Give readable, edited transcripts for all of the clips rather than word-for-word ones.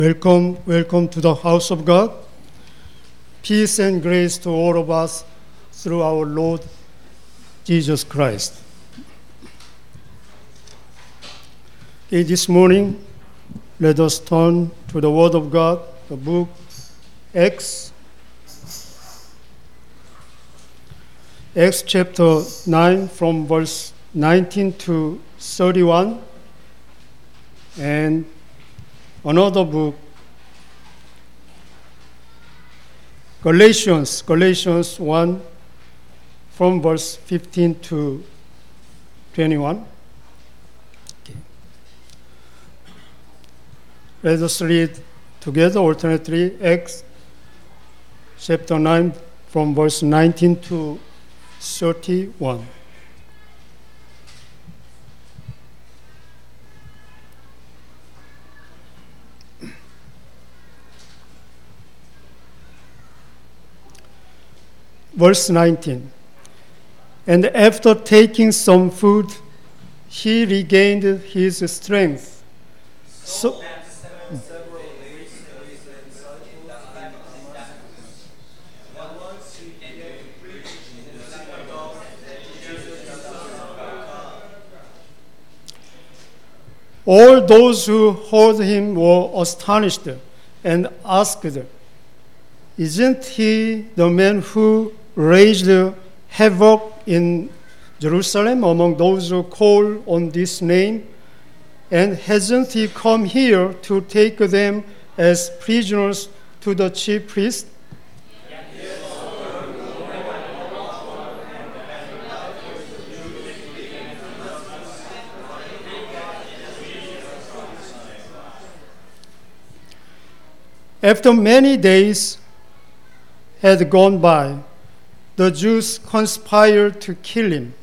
Welcome to the house of God. Peace and grace to all of us through our Lord Jesus Christ. Okay, this morning, let us turn to the Word of God, the book Acts chapter 9 from verse 19 to 31, and another book, Galatians 1 from verse 15 to 21. Okay. Let us read together alternately Acts chapter 9 from verse 19 to 31. Verse 19, and after taking some food, he regained his strength. So, all those who heard him were astonished and asked, "Isn't he the man who raised havoc in Jerusalem among those who call on this name? And hasn't he come here to take them as prisoners to the chief priest?" After many days had gone by, the Jews conspired to kill him.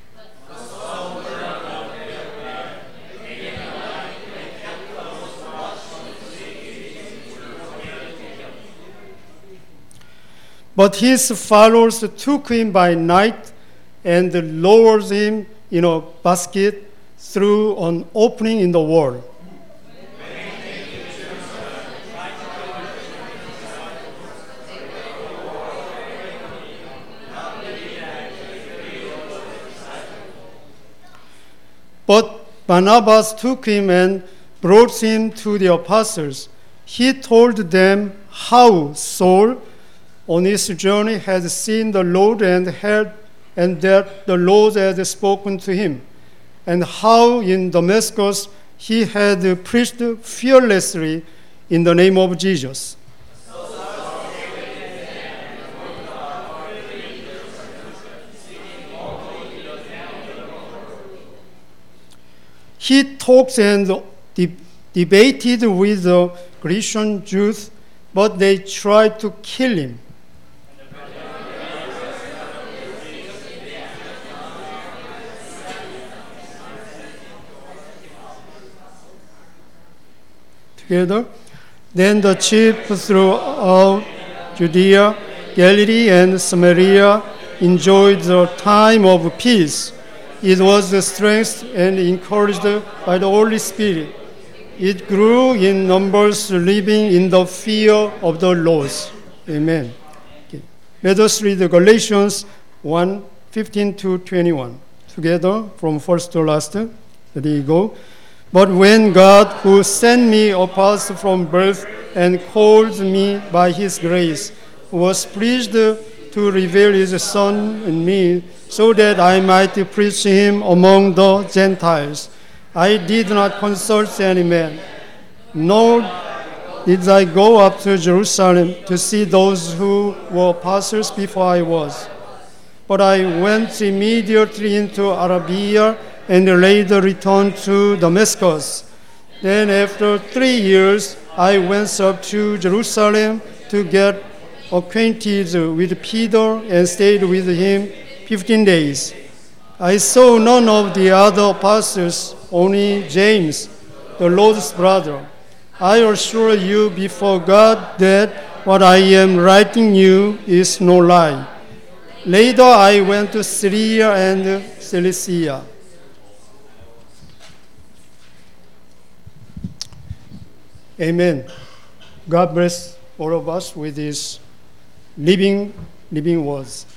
But his followers took him by night and lowered him in a basket through an opening in the wall. But Barnabas took him and brought him to the apostles. He told them how Saul on his journey had seen the Lord and that the Lord had spoken to him, and how in Damascus he had preached fearlessly in the name of Jesus. He talked and debated with the Grecian Jews, but they tried to kill him. Together, then the chief throughout Judea, Galilee, and Samaria enjoyed the time of peace. It was strengthened and encouraged by the Holy Spirit. It grew in numbers, living in the fear of the Lord. Amen. Okay. Let us read Galatians 1, 15 to 21. Together, from first to last. There you go. But when God, who sent me apart from birth and called me by his grace, was pleased to reveal his Son in me, so that I might preach him among the Gentiles, I did not consult any man, nor did I go up to Jerusalem to see those who were apostles before I was. But I went immediately into Arabia and later returned to Damascus. Then after 3 years, I went up to Jerusalem to get acquainted with Peter and stayed with him 15 days. I saw none of the other apostles, only James, the Lord's brother. I assure you before God that what I am writing you is no lie. Later I went to Syria and Cilicia. Amen. God bless all of us with His living words.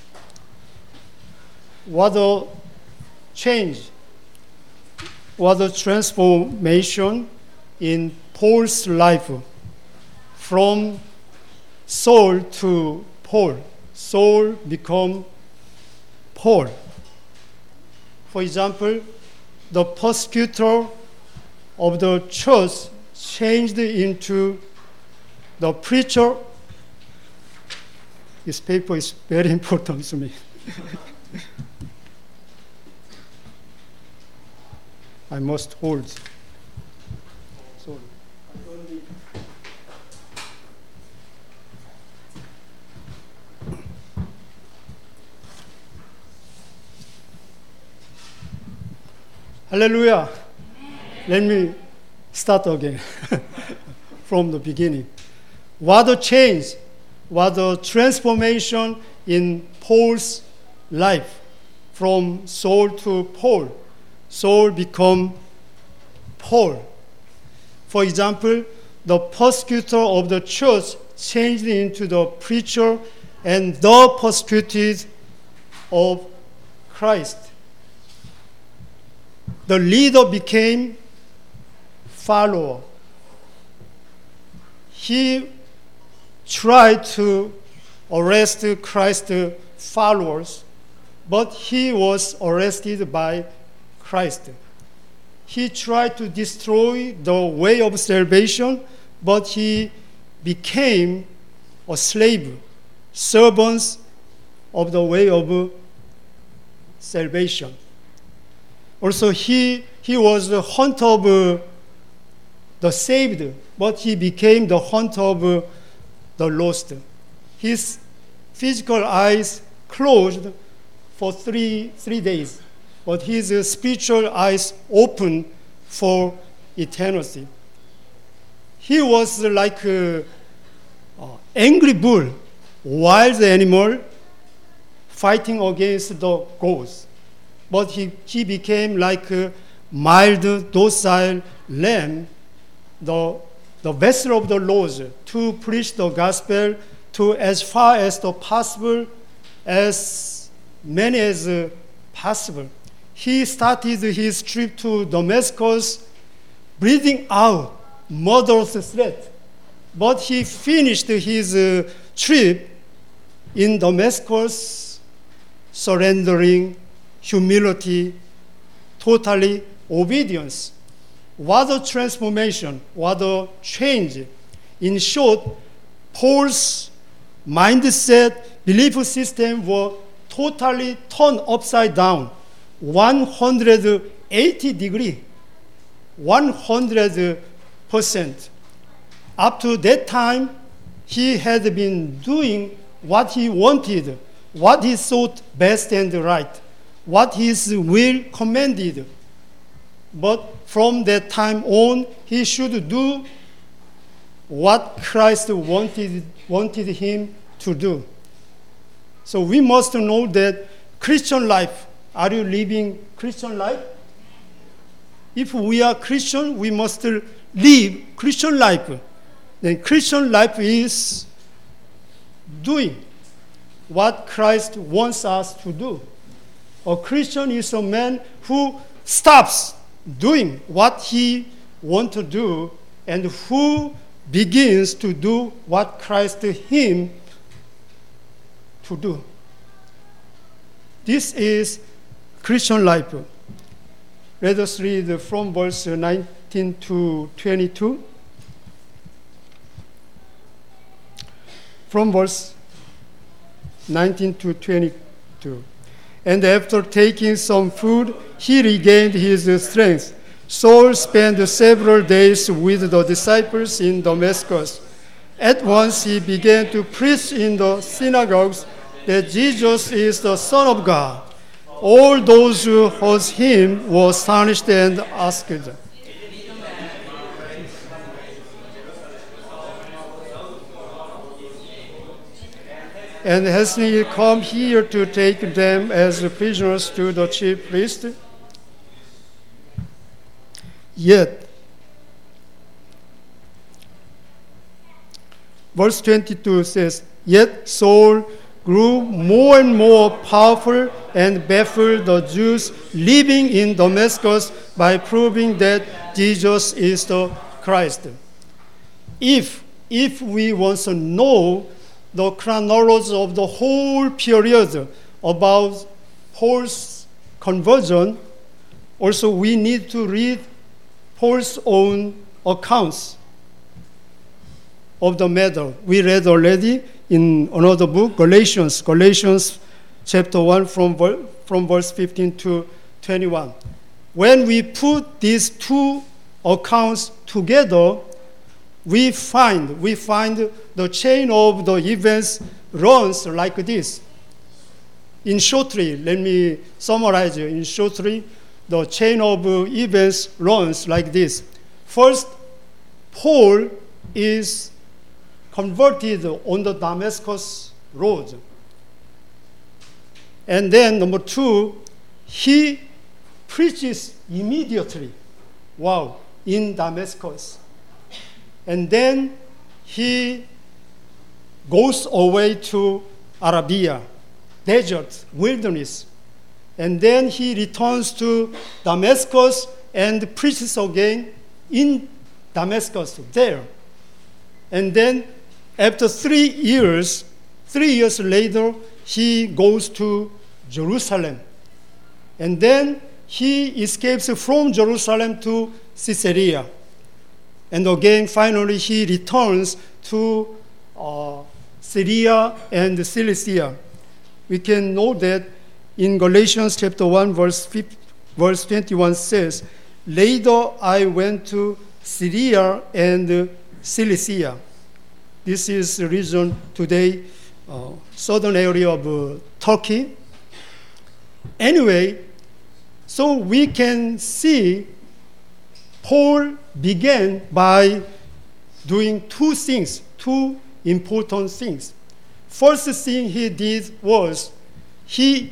What a change, what a transformation in Paul's life from Saul to Paul. Saul become Paul. For example, the persecutor of the church changed into the preacher. This paper is very important to me. I must hold. Sorry. Hallelujah. Let me start again from the beginning. What a change, what a transformation in Paul's life from Saul to Paul. Saul become Paul. For example, the persecutor of the church changed into the preacher and the persecuted of Christ. The leader became follower. He tried to arrest Christ's followers, but he was arrested by Christ. He tried to destroy the way of salvation, but he became a slave, servants of the way of salvation. Also, he was the hunter of the saved, but he became the hunter of the lost. His physical eyes closed for three days, but his spiritual eyes open for eternity. He was like an angry bull, wild animal fighting against the goats. But he became like a mild, docile lamb, the vessel of the Lord, to preach the gospel to as far as possible, as many as possible. He started his trip to Damascus breathing out murderous threat. But he finished his trip in Damascus surrendering, humility, totally obedience. What a transformation, what a change. In short, Paul's mindset, belief system were totally turned upside down, 180 degrees, 100%. Up to that time, he had been doing what he wanted, what he thought best and right, what his will commanded. But from that time on, he should do what Christ wanted him to do. So we must know that Christian life, are you living Christian life? If we are Christian, we must live Christian life. Then Christian life is doing what Christ wants us to do. A Christian is a man who stops doing what he wants to do and who begins to do what Christ him to do. This is Christian life. Let us read from verse 19 to 22. From verse 19 to 22. And after taking some food, he regained his strength. Saul spent several days with the disciples in Damascus. At once he began to preach in the synagogues that Jesus is the Son of God. All those who heard him were astonished and asked, "And hasn't he come here to take them as prisoners to the chief priest?" verse 22 says, "Yet Saul grew more and more powerful and baffled the Jews living in Damascus by proving that Jesus is the Christ." If we want to know the chronology of the whole period about Paul's conversion, also we need to read Paul's own accounts of the matter. We read already in another book, Galatians chapter 1 from verse 15 to 21. When we put these two accounts together, we find the chain of the events runs like this. In shortly, let me summarize it. In shortly, the chain of events runs like this. First, Paul is converted on the Damascus road. And then number two, he preaches immediately, in Damascus. And then he goes away to Arabia, desert, wilderness. And then he returns to Damascus and preaches again in Damascus there. And then after 3 years later, he goes to Jerusalem. And then he escapes from Jerusalem to Caesarea. And again, finally, he returns to Syria and Cilicia. We can know that in Galatians chapter 1, verse 21 says, "Later I went to Syria and Cilicia." This is the region today, southern area of Turkey. Anyway, so we can see Paul began by doing two important things. First thing he did was he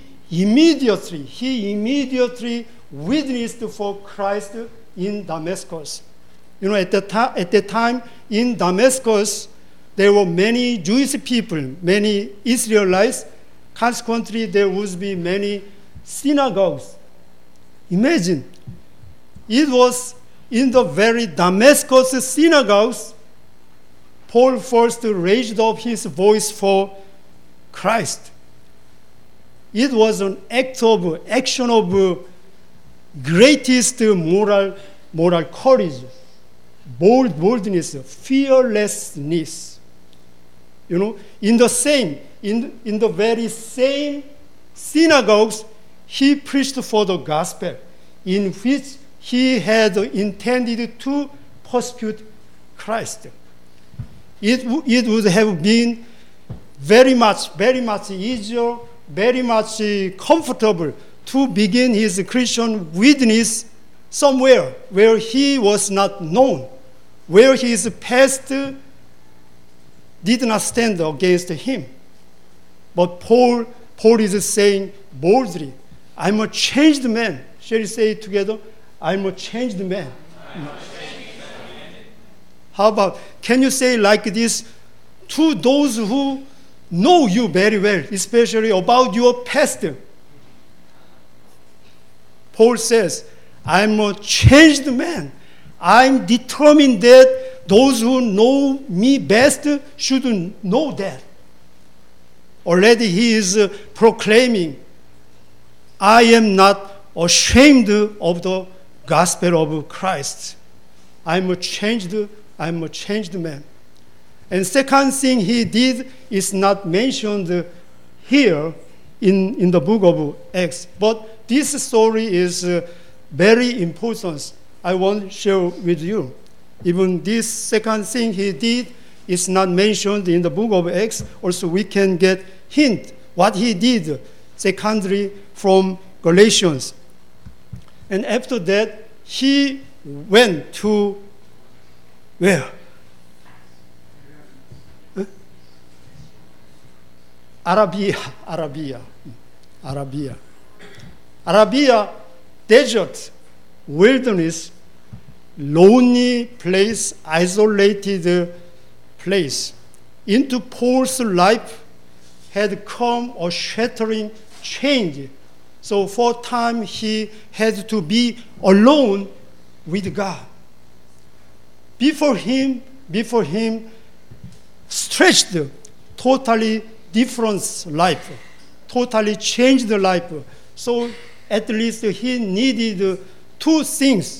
immediately witnessed for Christ in Damascus. At that time in Damascus, there were many Jewish people, many Israelites. Consequently, there would be many synagogues. Imagine, it was in the very Damascus synagogues, Paul first raised up his voice for Christ. It was an action of greatest moral courage, boldness, fearlessness. In the very same synagogues, he preached for the gospel, in which he had intended to persecute Christ. It would have been very much easier, very much comfortable to begin his Christian witness somewhere where he was not known, where his past did not stand against him. But Paul is saying boldly, "I'm a changed man." Shall we say it together? "I'm a changed man." How about, can you say like this to those who know you very well, especially about your past? Paul says, "I'm a changed man. I'm determined that those who know me best should know that." Already he is proclaiming, "I am not ashamed of the gospel of Christ. I'm a changed man." And second thing he did is not mentioned here in the book of Acts. But this story is very important. I want to share with you. Even this second thing he did is not mentioned in the book of Acts. Also, we can get hint what he did secondly from Galatians. And after that, he went to where? Arabia, desert, wilderness, lonely place, isolated place. into Paul's life had come a shattering change. So for a time he had to be alone with God. Before him stretched totally different life, totally changed life. So at least he needed two things: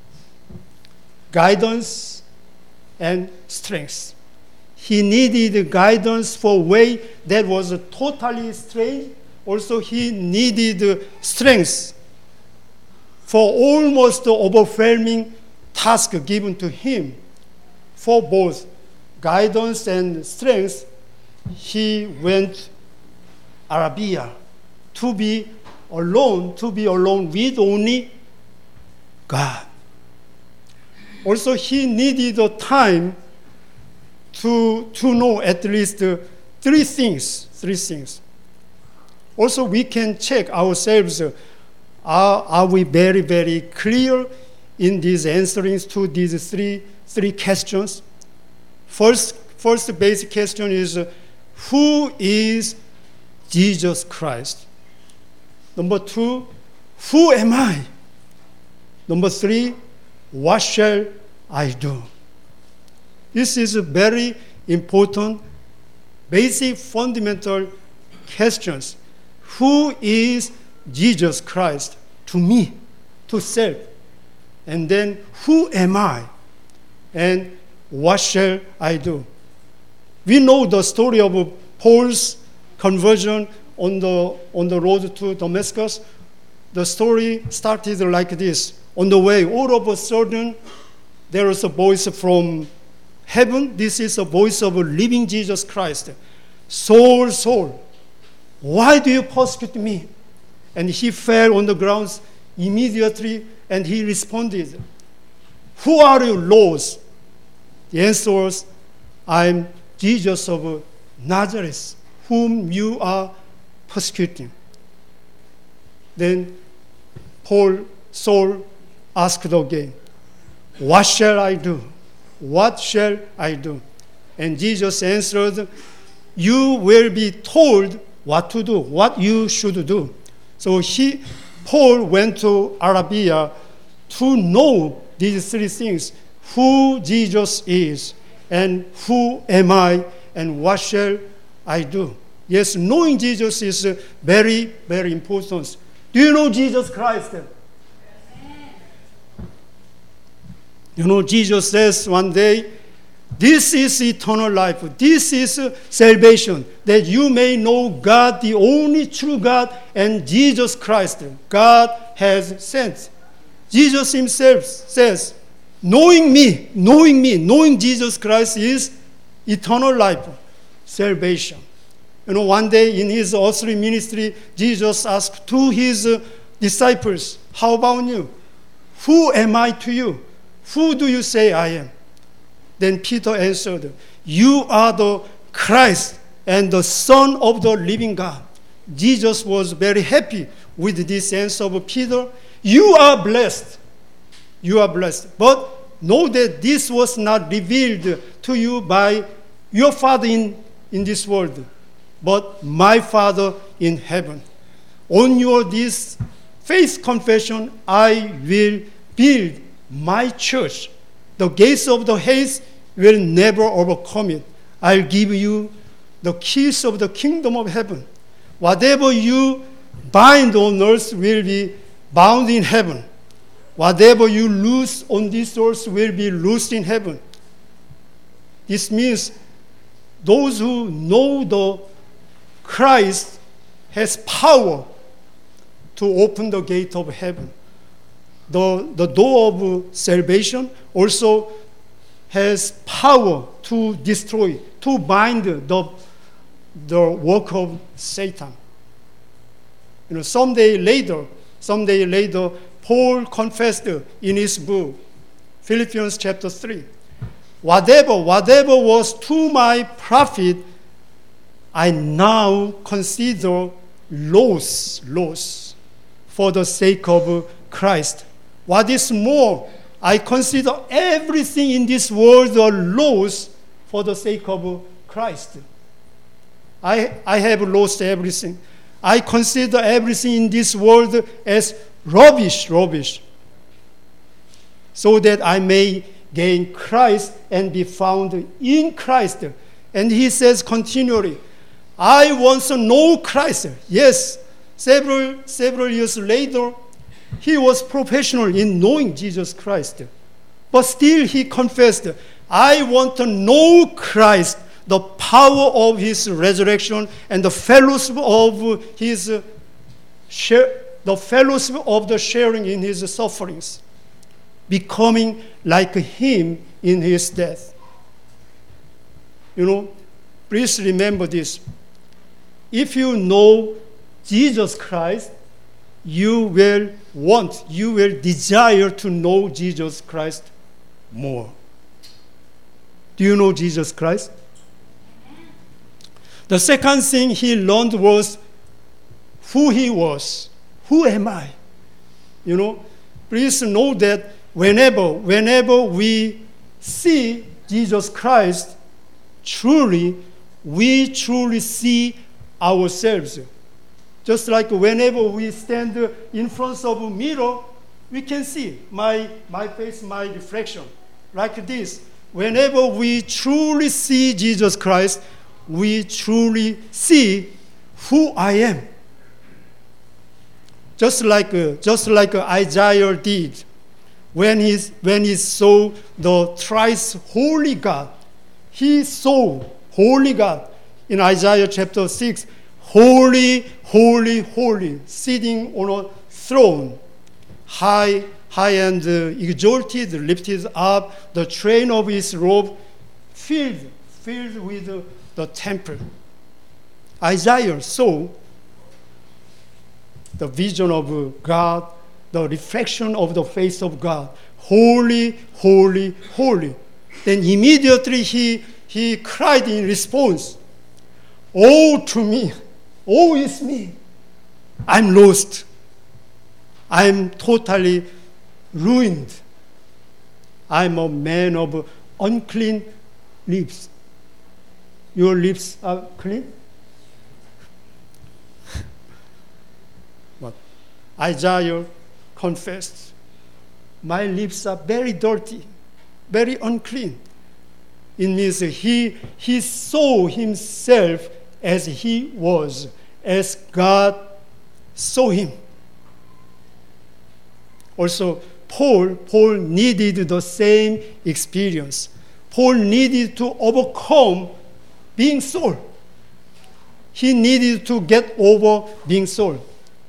guidance and strength. He needed guidance for a way that was totally strange. Also, he needed strength for almost overwhelming task given to him. For both guidance and strength, he went Arabia to be alone with only God. Also, he needed a time to know at least three things. Also, we can check ourselves. Are we very, very clear in these answerings to these three questions? First basic question is, who is Jesus Christ? Number two, who am I? Number three, what shall I do? This is a very important, basic, fundamental questions. Who is Jesus Christ to me, to self? And then, who am I? And what shall I do? We know the story of Paul's conversion on the road to Damascus. The story started like this. On the way, all of a sudden, there was a voice from heaven. This is a voice of a living Jesus Christ. Saul, Saul, why do you persecute me? And he fell on the ground immediately, and he responded, who are you, Lord? The answer was, I'm Jesus of Nazareth, whom you are persecuting. Then Saul asked again, what shall I do? What shall I do? And Jesus answered, you will be told what to do, what you should do. So Paul went to Arabia to know these three things: who Jesus is, and who am I, and what shall I do? Yes, knowing Jesus is very, very important. Do you know Jesus Christ? You know, Jesus says one day, this is eternal life. This is salvation, that you may know God, the only true God, and Jesus Christ, God has sent. Jesus himself says, knowing Jesus Christ is eternal life, salvation. You know, one day in his earthly ministry, Jesus asked to his disciples, how about you? Who am I to you? Who do you say I am? Then Peter answered, you are the Christ and the Son of the living God. Jesus was very happy with this answer of Peter. You are blessed. You are blessed. But know that this was not revealed to you by your Father in this world, but my Father in heaven. On your this faith confession, I will build my church. The gates of the Hades will never overcome it. I'll give you the keys of the kingdom of heaven. Whatever you bind on earth will be bound in heaven. Whatever you loose on this earth will be loosed in heaven. This means those who know the Christ has power to open the gate of heaven. The door of salvation also has power to destroy, to bind the work of Satan. You know, someday later, Paul confessed in his book, Philippians chapter 3, whatever was to my profit, I now consider loss for the sake of Christ. What is more, I consider everything in this world a loss for the sake of Christ. I have lost everything. I consider everything in this world as rubbish, so that I may gain Christ and be found in Christ. And he says continually, I want to know Christ. Yes, several years later, he was professional in knowing Jesus Christ. But still he confessed, I want to know Christ, the power of his resurrection and the fellowship of the sharing in his sufferings, becoming like him in his death. Please remember this. If you know Jesus Christ, you will desire to know Jesus Christ more. Do you know Jesus Christ? The second thing he learned was who he was. Who am I? Please know that whenever we see Jesus Christ, we truly see ourselves. Just like whenever we stand in front of a mirror, we can see my face, my reflection, like this. Whenever we truly see Jesus Christ, we truly see who I am. Just like Isaiah did when he saw the thrice holy God. He saw holy God in Isaiah chapter 6. Holy, holy, holy, sitting on a throne, high and exalted, lifted up, the train of his robe filled with the temple. Isaiah saw the vision of God, the reflection of the face of God. Holy, holy, holy. Then immediately he cried in response, "Woe to me! Woe is me! I'm lost. I'm totally ruined. I'm a man of unclean lips." Your lips are clean? But Isaiah confessed, my lips are very dirty, very unclean. It means he saw himself as he was, as God saw him. Also, Paul needed the same experience. Paul needed to overcome being Saul. He needed to get over being Saul.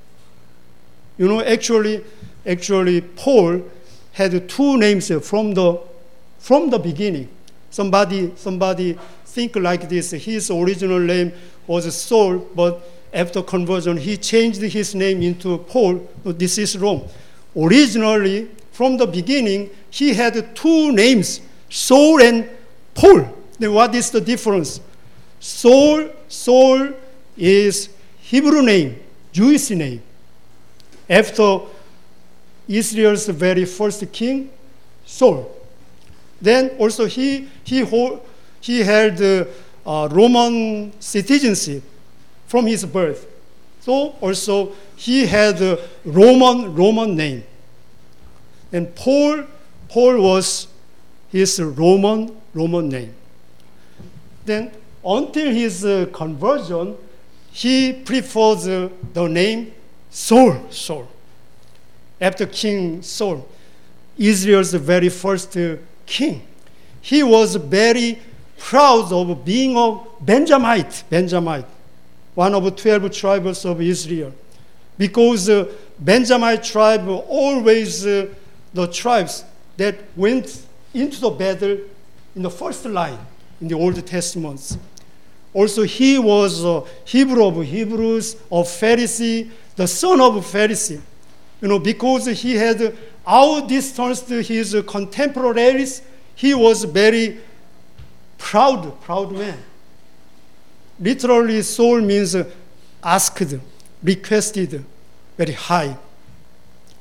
Actually, Paul had two names from the beginning. Somebody think like this. His original name was Saul, but after conversion, he changed his name into Paul. But this is wrong. Originally, from the beginning, he had two names, Saul and Paul. Then what is the difference? Saul is Hebrew name, Jewish name. After Israel's very first king, Saul. Then also he held Roman citizenship from his birth. So also he had a Roman name. And Paul was his Roman name. Then until his conversion, he prefers the name Saul. After King Saul, Israel's very first king, he was very proud of being a Benjamite, one of 12 tribes of Israel. Because Benjamite tribe always the tribes that went into the battle in the first line in the Old Testament. Also, he was a Hebrew of Hebrews, a Pharisee, the son of a Pharisee. Because he had outdistanced his contemporaries, he was very proud man. Literally, Saul means asked, requested, very high.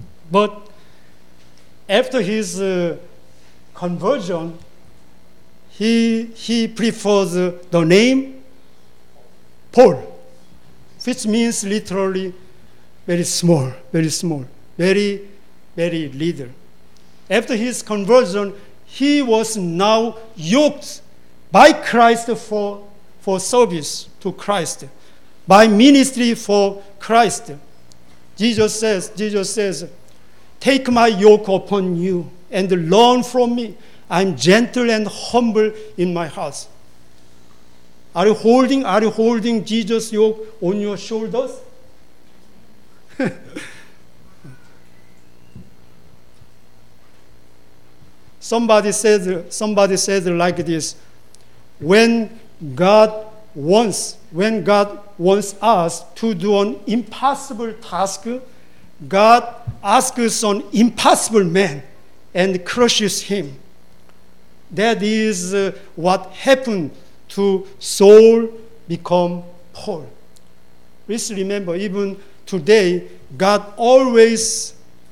But after his conversion, he prefers the name Paul, which means literally very small, very little. After his conversion, he was now yoked by Christ for service to Christ, by ministry for Christ. Jesus says, take my yoke upon you and learn from me. I'm gentle and humble in my heart. Are you holding Jesus' yoke on your shoulders? Somebody said like this: when God wants us to do an impossible task, God asks an impossible man and crushes him. That is what happened to Saul become Paul. Please remember, even today, God always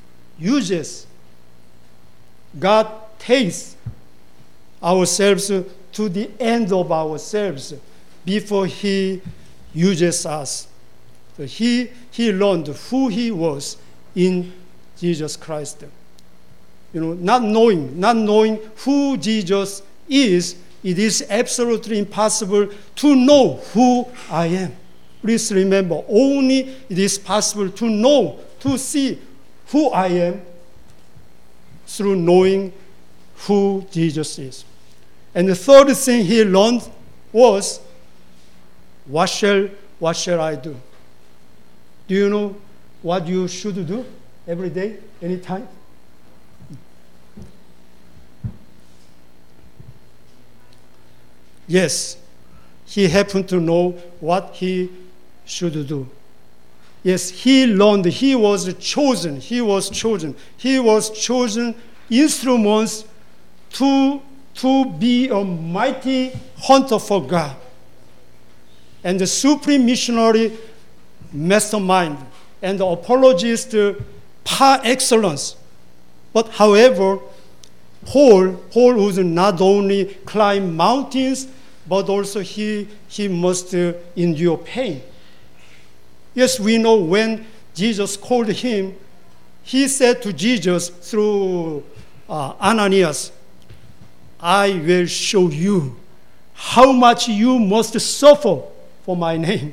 God takes ourselves to the end of ourselves before he uses us. So he learned who he was in Jesus Christ. Not knowing who Jesus is, it is absolutely impossible to know who I am. Please remember, only it is possible to know, to see who I am through knowing who Jesus is. And the third thing he learned was, what shall I do? Do you know what you should do every day, anytime? Yes, he happened to know what he should do. Yes, he learned, he was chosen instruments to be a mighty hunter for God and the supreme missionary mastermind and the apologist par excellence. But however, Paul would not only climb mountains, but also he must endure pain. Yes, we know when Jesus called him, he said to Jesus through Ananias, I will show you how much you must suffer for my name.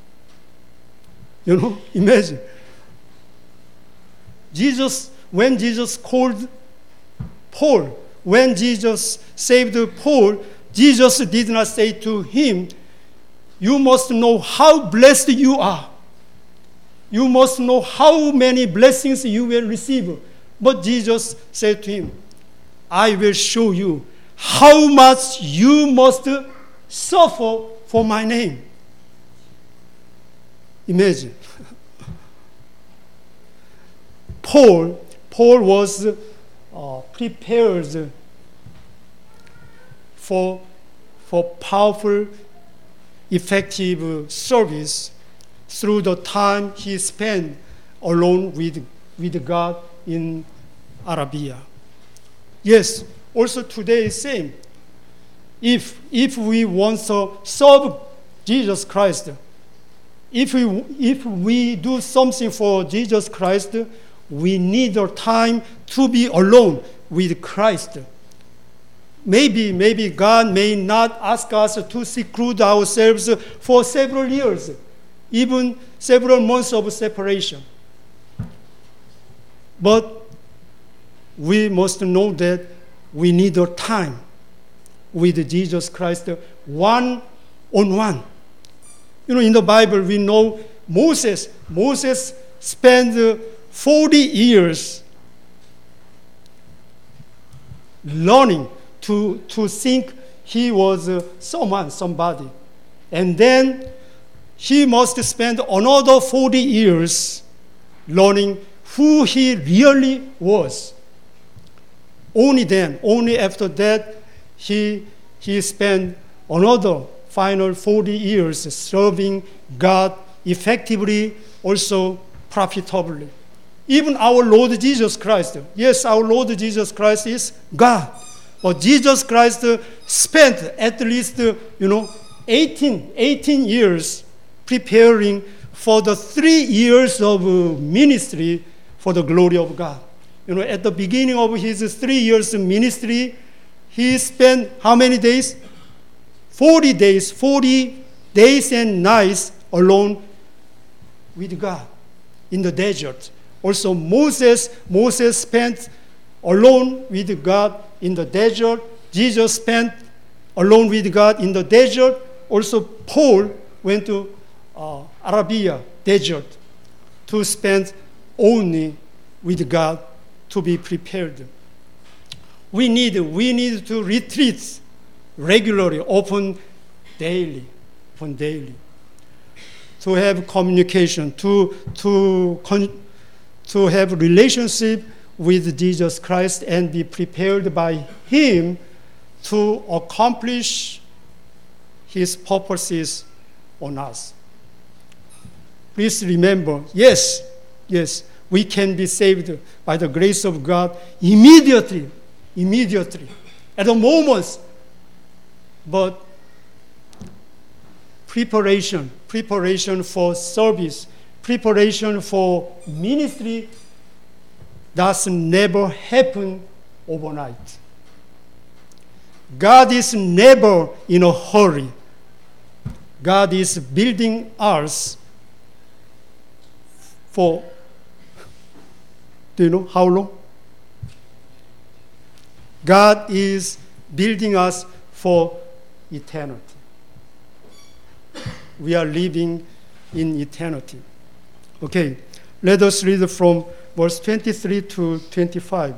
Imagine. When Jesus called Paul, when Jesus saved Paul, Jesus did not say to him, you must know how blessed you are. You must know how many blessings you will receive. But Jesus said to him, I will show you how much you must suffer for my name. Imagine. Paul was prepared for powerful, effective service through the time he spent alone with God in Arabia. Yes, also today is same. If we want to serve Jesus Christ, if we do something for Jesus Christ, we need our time to be alone with Christ. Maybe God may not ask us to seclude ourselves for several years, even several months of separation. But we must know that we need our time with Jesus Christ one-on-one. In the Bible, we know Moses spent 40 years learning to think he was somebody. And then he must spend another 40 years learning who he really was. Only after that, he spent another final 40 years serving God effectively, also profitably. Even our Lord Jesus Christ, yes, our Lord Jesus Christ is God. But Jesus Christ spent at least, 18 years preparing for the 3 years of ministry for the glory of God. At the beginning of his 3 years ministry, he spent how many days? 40 days and nights alone with God in the desert. Also, Moses spent alone with God in the desert. Jesus spent alone with God in the desert. Also, Paul went to Arabia desert to spend only with God to be prepared. We need to retreat regularly, open daily, to have communication, to have relationship with Jesus Christ and be prepared by Him to accomplish His purposes on us. Please remember, yes, we can be saved by the grace of God immediately, at the moment. But preparation for service, preparation for ministry does never happen overnight. God is never in a hurry. God is building us for, do you know how long? God is building us for eternity. We are living in eternity. Okay, let us read from verse 23 to 25.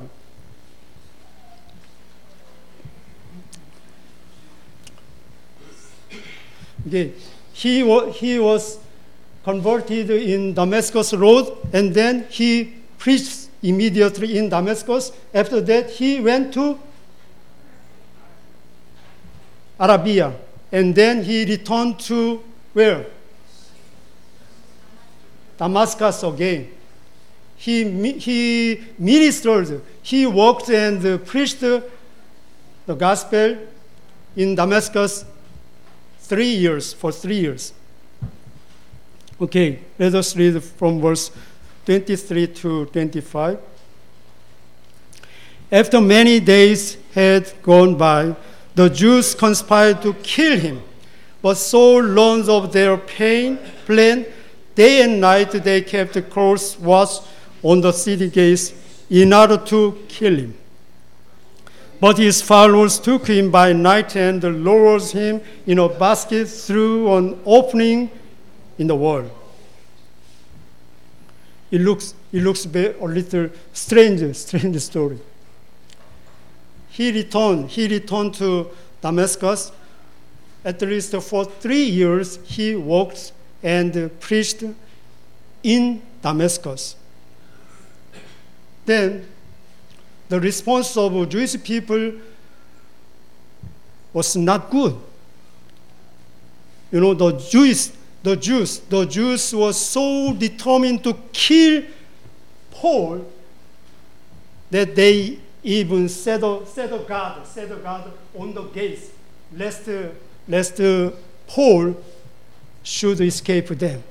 Okay, he was converted in Damascus Road, and then he preached immediately in Damascus. After that, he went to Arabia, and then he returned to where? Damascus again. He ministered, he worked and preached the gospel in Damascus for 3 years. Okay, let us read from verse 23 to 25. After many days had gone by, the Jews conspired to kill him. But Saul learned of their plan. Day and night they kept close watch on the city gates in order to kill him. But his followers took him by night and lowered him in a basket through an opening in the wall. It looks a little strange story. He returned to Damascus. At least for 3 years, he worked and preached in Damascus. Then, the response of Jewish people was not good. The Jews were so determined to kill Paul that they even set a guard on the gates, lest Paul should escape them.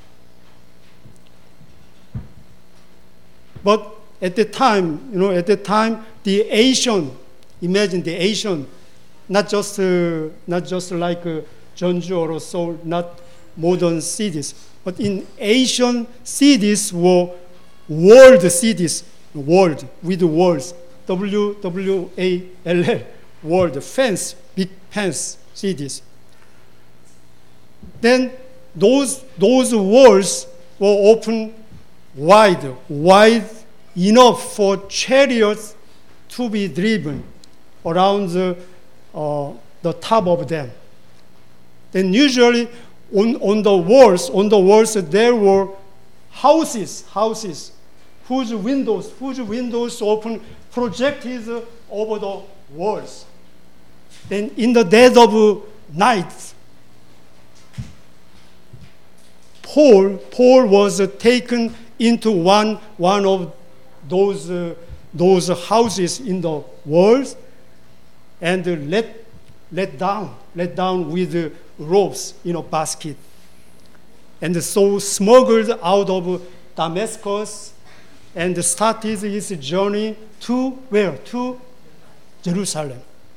But at the time, the Asian, imagine the Asian, not just like Jeonju or Seoul, not modern cities, but in Asian cities were world cities, world with worlds, WWALL, world, fence, big fence cities. Then those walls were open wide enough for chariots to be driven around the top of them. Then usually on the walls there were houses whose windows open projected over the walls. Then in the dead of night, Paul was taken into one of those houses in the walls, and let down with ropes in a basket. And so smuggled out of Damascus and started his journey to where? To Jerusalem.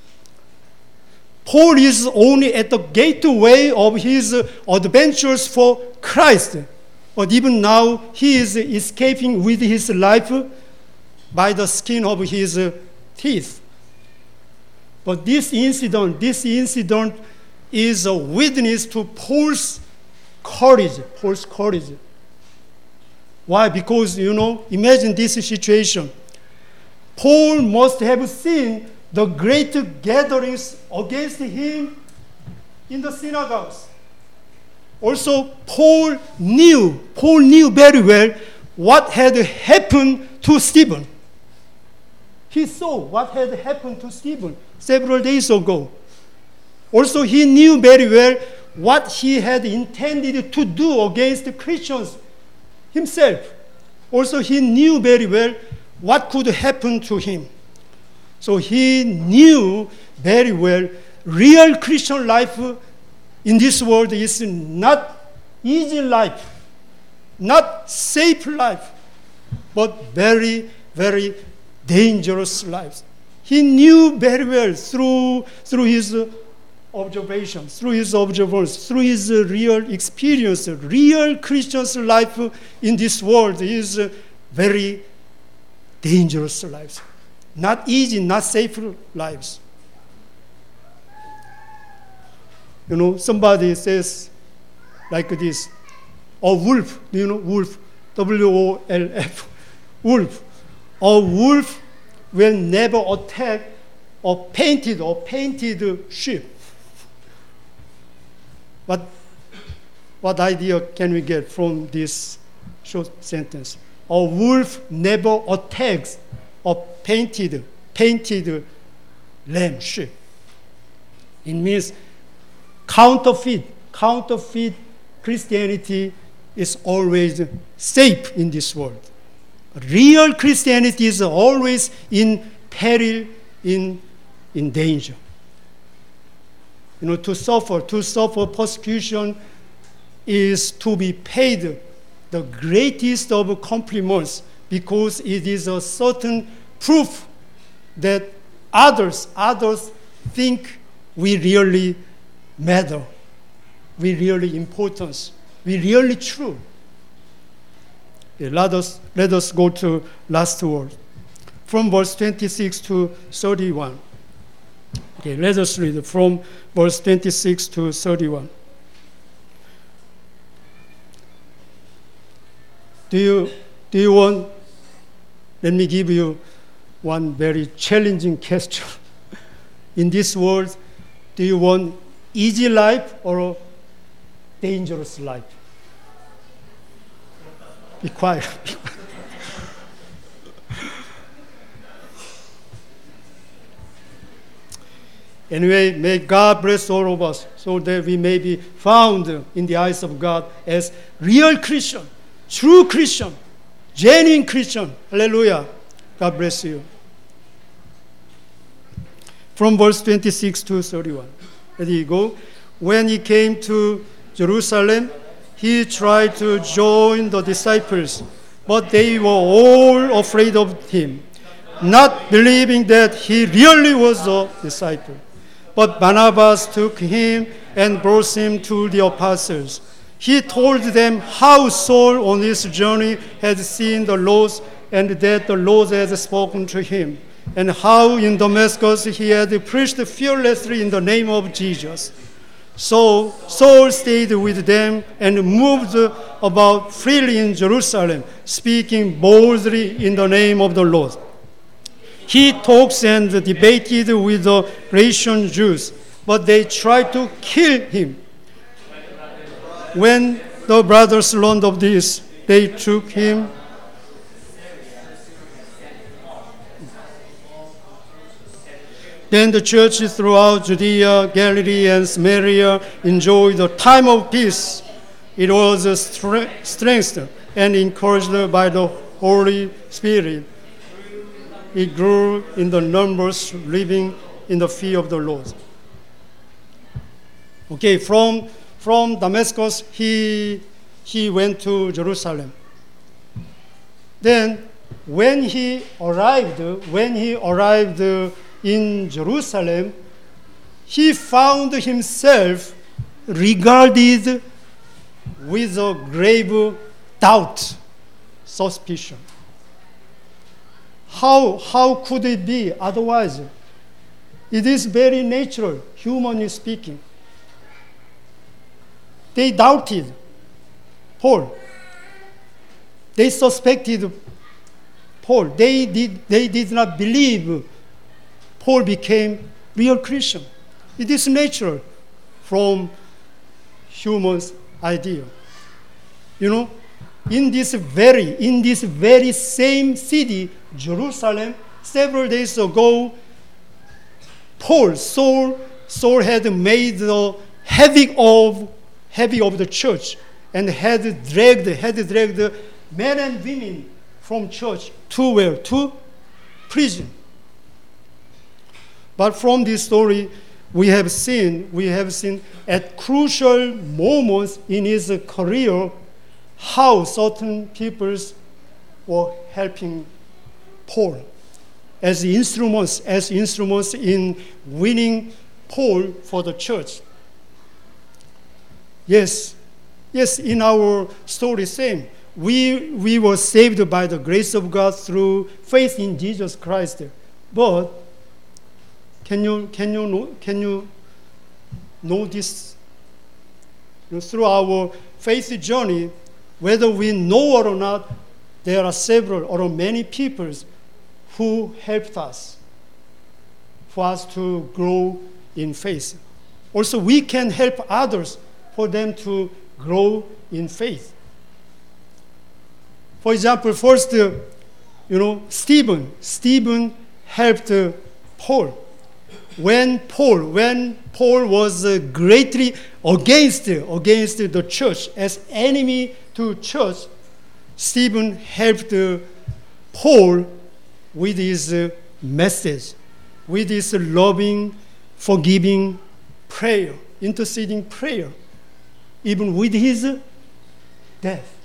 Paul is only at the gateway of his adventures for Christ. But even now, he is escaping with his life by the skin of his teeth. But this incident is a witness to Paul's courage. Why? Because, imagine this situation. Paul must have seen the great gatherings against him in the synagogues. Also, Paul knew very well what had happened to Stephen. He saw what had happened to Stephen several days ago. Also, he knew very well what he had intended to do against the Christians himself. Also, he knew very well what could happen to him. So he knew very well real Christian life in this world is not easy life, not safe life, but very, very dangerous life. He knew very well through his observations, through his real experience. Real Christian's life in this world is very dangerous lives. Not easy, not safe lives. Somebody says like this, a wolf, wolf, W-O-L-F, wolf. A wolf will never attack a painted sheep. What idea can we get from this short sentence? A wolf never attacks a painted lamb sheep. It means counterfeit Christianity is always safe in this world. Real Christianity is always in peril, in danger. To suffer persecution is to be paid the greatest of compliments, because it is a certain proof that others think we really matter, we really important, we really true. Okay, let us go to last word, from verse 26 to 31. Okay, let us read from verse 26 to 31. Do you want? Let me give you one very challenging question. In this world, do you want easy life or a dangerous life? Be quiet. Anyway, may God bless all of us so that we may be found in the eyes of God as real Christian, true Christian, genuine Christian. Hallelujah. God bless you. From verse 26 to 31. There you go. When he came to Jerusalem, he tried to join the disciples, but they were all afraid of him, not believing that he really was a disciple. But Barnabas took him and brought him to the apostles. He told them how Saul on his journey had seen the Lord, and that the Lord had spoken to him, and how in Damascus he had preached fearlessly in the name of Jesus. So Saul stayed with them and moved about freely in Jerusalem, speaking boldly in the name of the Lord. He talked and debated with the Grecian Jews, but they tried to kill him. When the brothers learned of this, they took him Then the churches throughout Judea, Galilee, and Samaria enjoyed a time of peace. It was strengthened and encouraged by the Holy Spirit. It grew in the numbers, living in the fear of the Lord. Okay, from Damascus, he went to Jerusalem. Then, when he arrived in Jerusalem, he found himself regarded with a grave doubt, suspicion. How could it be otherwise? It is very natural, humanly speaking. They doubted Paul. They suspected Paul. They did not believe Paul became real Christian. It is natural from human's idea. You know, in this very same city, Jerusalem, several days ago, Saul had made the havoc of the church and had dragged men and women from church to where? To prison. But from this story, we have seen at crucial moments in his career how certain peoples were helping Paul as instruments in winning Paul for the church. Yes, in our story, same. We were saved by the grace of God through faith in Jesus Christ. But can you know this? Through our faith journey, whether we know or not, there are several or many people who helped us for us to grow in faith. Also, we can help others for them to grow in faith. For example, first, Stephen helped Paul. When Paul was greatly against the church, as enemy to church, Stephen helped Paul with his message, with his loving, forgiving prayer, interceding prayer, even with his death.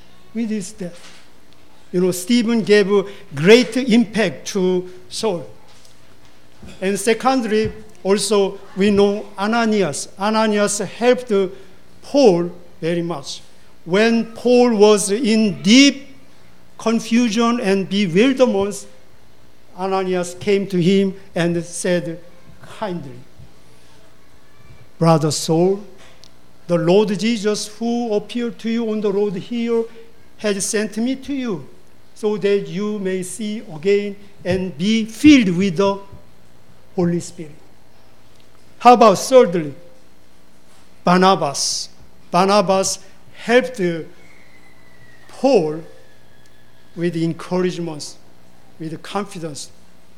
Stephen gave a great impact to Saul. And secondly, also we know Ananias. Ananias helped Paul very much. When Paul was in deep confusion and bewilderment, Ananias came to him and said kindly, "Brother Saul, the Lord Jesus who appeared to you on the road here has sent me to you so that you may see again and be filled with the Holy Spirit." How about thirdly, Barnabas? Barnabas helped Paul with encouragement, with confidence.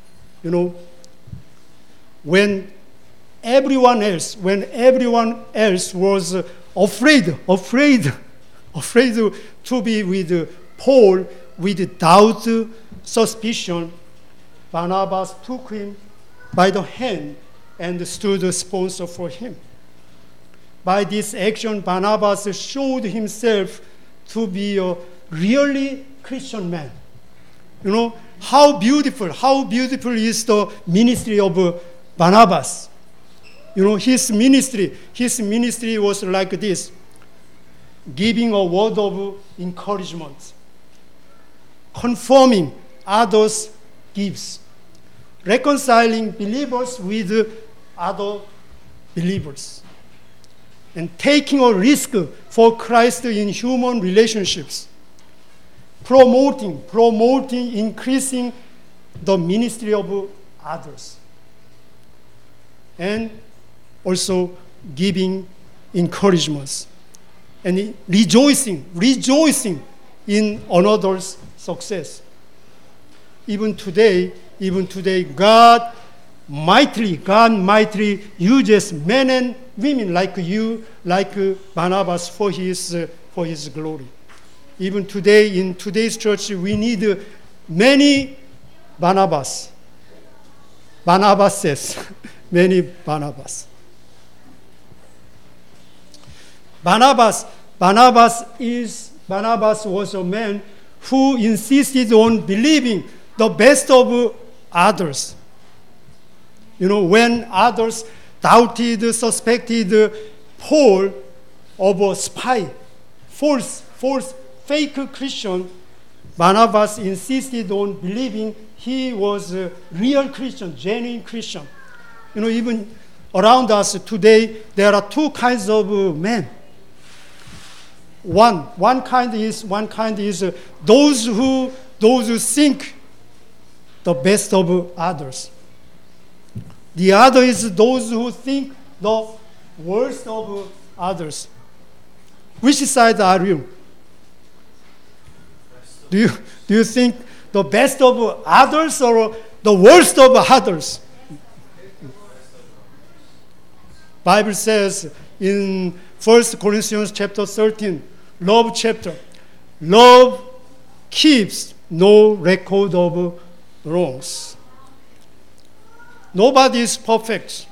When everyone else was afraid to be with Paul with doubt, suspicion, Barnabas took him by the hand and stood a sponsor for him. By this action, Barnabas showed himself to be a really Christian man. How beautiful is the ministry of Barnabas. His ministry was like this, giving a word of encouragement, confirming others' gifts, reconciling believers with other believers, and taking a risk for Christ in human relationships, promoting, increasing the ministry of others, and also giving encouragements and rejoicing in another's success. Even today, God mightily uses men and women like you, like Barnabas, for his glory. Even today, in today's church, we need many Barnabases, many Barnabas. Barnabas was a man who insisted on believing the best of others. When others doubted, suspected Paul of a spy, false, fake Christian, Barnabas insisted on believing he was a real Christian, genuine Christian. Even around us today, there are two kinds of men. One kind is those who think the best of others. The other is those who think the worst of others. Which side are you? Do you think the best of others or the worst of others? Bible says in 1 Corinthians chapter 13, love chapter, love keeps no record of wrongs. Nobody is perfect.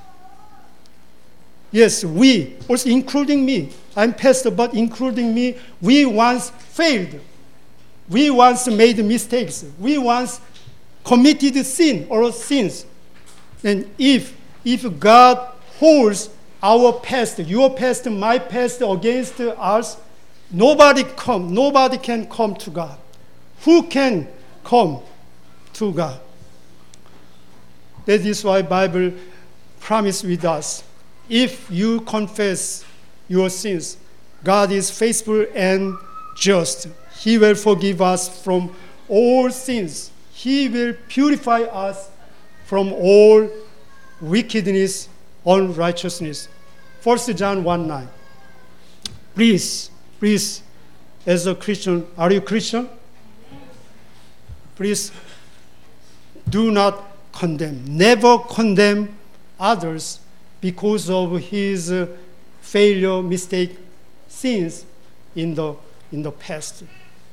Yes, we, also including me, I'm pastor, but including me, we once failed. We once made mistakes. We once committed sin or sins. And if God holds our past, your past, my past against us, nobody can come to God. Who can come to God? That is why Bible promises with us, if you confess your sins, God is faithful and just. He will forgive us from all sins. He will purify us from all wickedness, unrighteousness. 1 John 1:9. Please, as a Christian, are you Christian? Please do not condemn. Never condemn others because of his failure, mistake, sins in the past.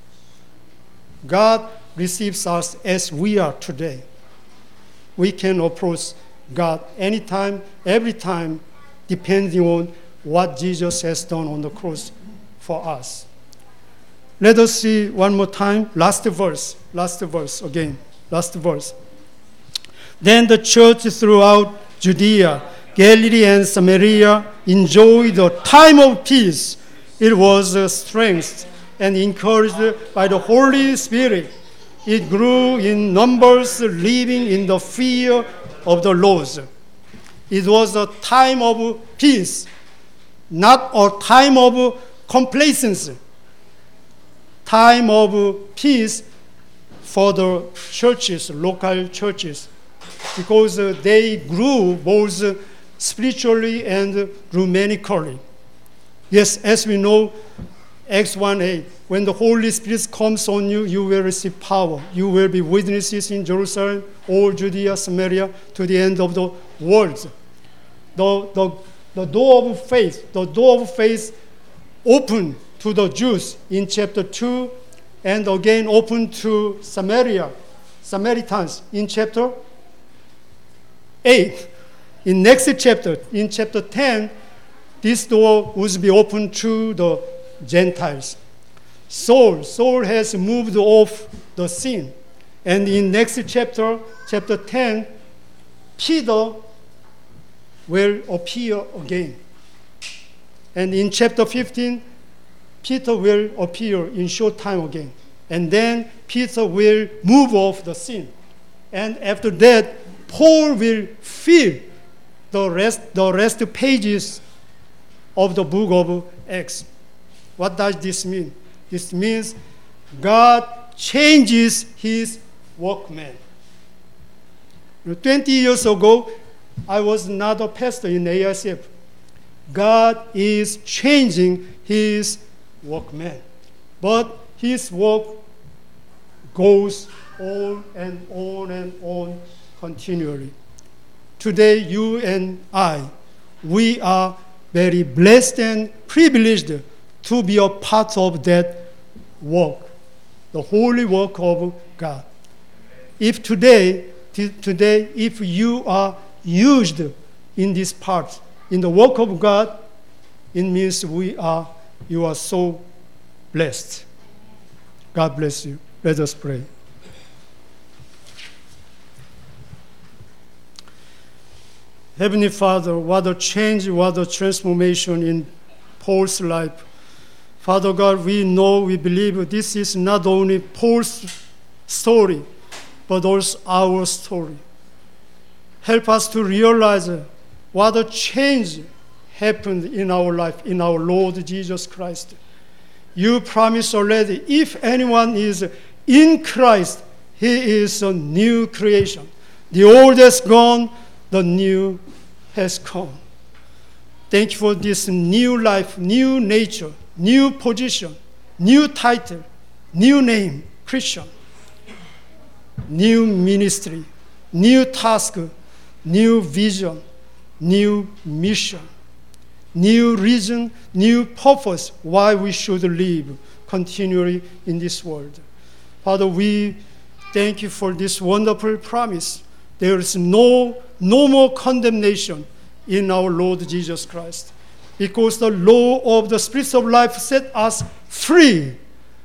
God receives us as we are today. We can approach God anytime, every time, depending on what Jesus has done on the cross for us. Let us see one more time, last verse again. Then the church throughout Judea, Galilee, and Samaria enjoyed the time of peace. It was strengthened and encouraged by the Holy Spirit. It grew in numbers, living in the fear of the Lord. It was a time of peace, not a time of complacency. Time of peace for the churches, local churches, because they grew both spiritually and numerically. Yes, as we know, Acts 1:8, when the Holy Spirit comes on you, you will receive power. You will be witnesses in Jerusalem, all Judea, Samaria, to the end of the world. The door of faith opened to the Jews in chapter 2, and again opened to Samaritans in chapter 8. In next chapter, in chapter 10, this door would be opened to the Gentiles. Saul has moved off the scene. And in next chapter 10, Peter will appear again. And in chapter 15, Peter will appear in short time again. And then Peter will move off the scene. And after that, Paul will fill the rest pages of the book of Acts. What does this mean? This means God changes his workmen. 20 years ago, I was not a pastor in AICF. God is changing his workmen. But his work goes on and on and on continually. Today, you and I, we are very blessed and privileged to be a part of that work, the holy work of God. If today, if you are used in this part, in the work of God, it means you are so blessed. God bless you. Let us pray. Heavenly Father, what a change, what a transformation in Paul's life. Father God, we know, we believe this is not only Paul's story, but also our story. Help us to realize what a change happened in our life, in our Lord Jesus Christ. You promised already, if anyone is in Christ, he is a new creation. The old has gone, the new has come. Thank you for this new life, new nature, new position, new title, new name, Christian, new ministry, new task, new vision, new mission, new reason, new purpose why we should live continually in this world. Father, we thank you for this wonderful promise. There is no more condemnation in our Lord Jesus Christ, because the law of the Spirit of life set us free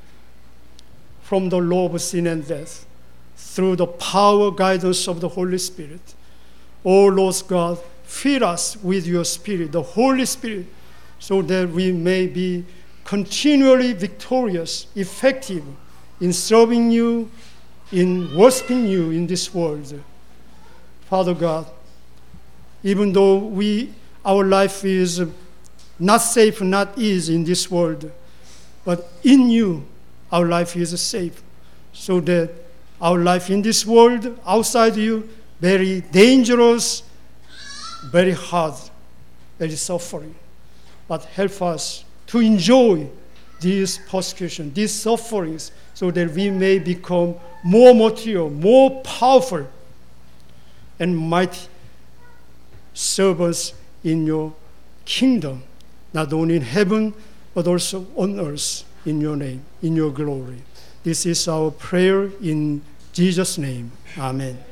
from the law of sin and death through the power guidance of the Holy Spirit. Oh Lord God, fill us with your Spirit, the Holy Spirit, so that we may be continually victorious, effective in serving you, in worshiping you in this world. Father God, even though our life is not safe, not easy in this world, but in you, our life is safe, so that our life in this world, outside you, very dangerous, very hard, very suffering. But help us to enjoy these persecutions, these sufferings, so that we may become more mature, more powerful, and might serve us in your kingdom, not only in heaven, but also on earth, in your name, in your glory. This is our prayer in Jesus' name. Amen.